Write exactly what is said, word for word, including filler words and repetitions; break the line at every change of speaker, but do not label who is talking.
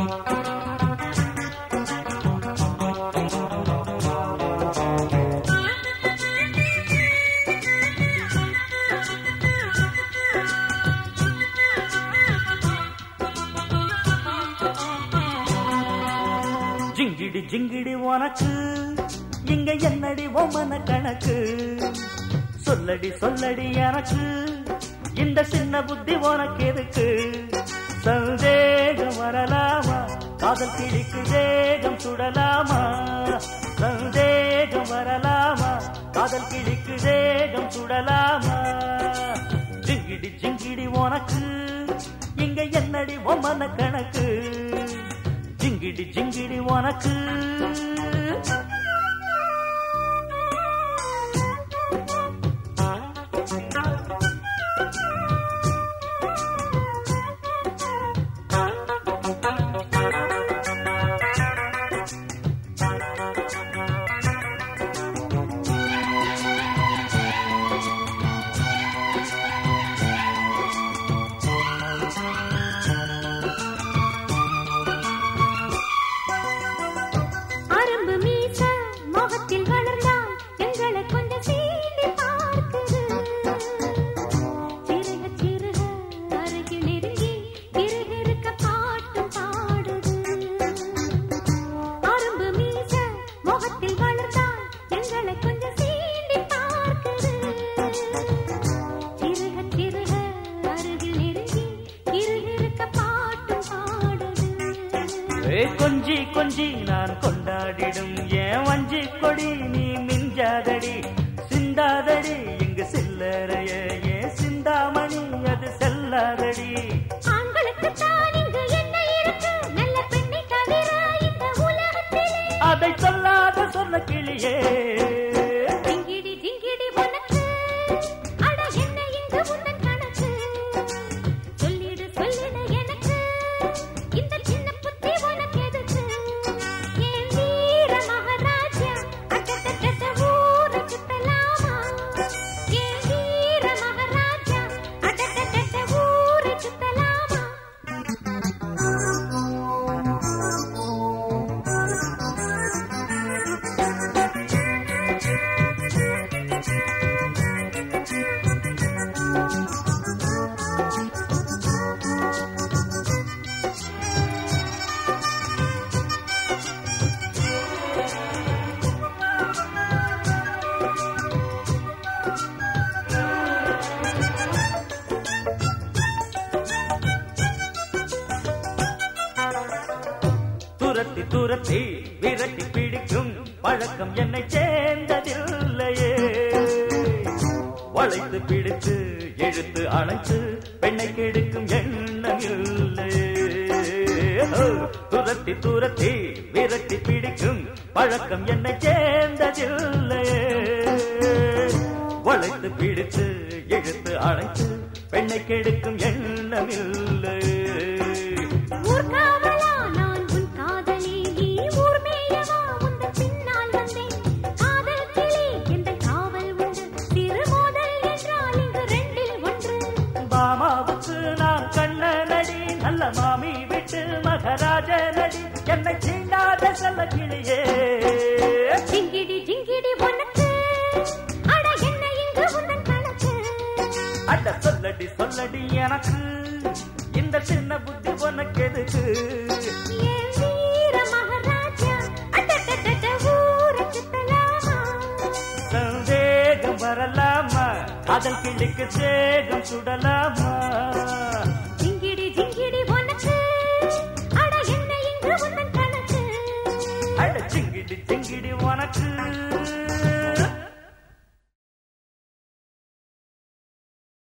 ஜிங்கிடி ஜிங்கிடி உனக்கு இங்க என்னடி ஒம்மன கணக்கு சொல்லடி சொல்லடி எனக்கு இந்த சின்ன புத்தி உனக்கு எதுக்கு சந்தேகம் வரலாமா காதல் கிளிக்கு தேகம் சுடலாமா சந்தேகம் வரலாமா காதல் கிளிக்கு தேகம் சுடலாமா ஜிங்கிடி ஜிங்கிடி உனக்கு இங்க என்னடி ஒம்மன கணக்கு ஜிங்கிடி ஜிங்கிடி உனக்கு கொஞ்சி கொஞ்சி நான் கொண்டாடிடும் ஏன் வஞ்சி கொடி நீ மிஞ்சாதடி சிந்தாதடி இங்கு சில்லறைய ஏன் சிந்தாமணி அது செல்லாதடி அதை சொல்லாத சொன்ன கிளியே துரத்தி துரத்தி விரட்டி பிடிக்கும் பழக்கம் என்னை சேர்ந்ததில்லையே வளைத்து பிடித்து இழுத்து அணைத்து பெண்ணை கெடுக்கும் எண்ணம் இல்லையே துரத்தி துரத்தி விரட்டி பிடிக்கும் பழக்கம் என்னை சேர்ந்ததில்லையே வளைத்து பிடித்து இழுத்து அணைத்து பெண்ணை கெடுக்கும் எண்ணம் இல்லையே மாமி விட்டு மகராஜ நடி என்னை சீண்டாத செல்ல கிளியே
ஜிங்கிடி ஜிங்கிடி உனக்கு அட என்ன இங்கு உந்தன் கணக்கு
அட சொல்லடி சொல்லடி எனக்கு இந்த சின்ன புத்தி உனக்கு எதுக்கு
ஏன் வீர மகாராஜா அடடடட ஊரை சுத்தலாமா
சந்தேகம் வரலாமா காதல் கிளிக்கு தேகம் சுடலாமா
அட என்ன இங்கு உந்தன் கணக்கு
அட ஜிங்கிடி ஜிங்கிடி உனக்கு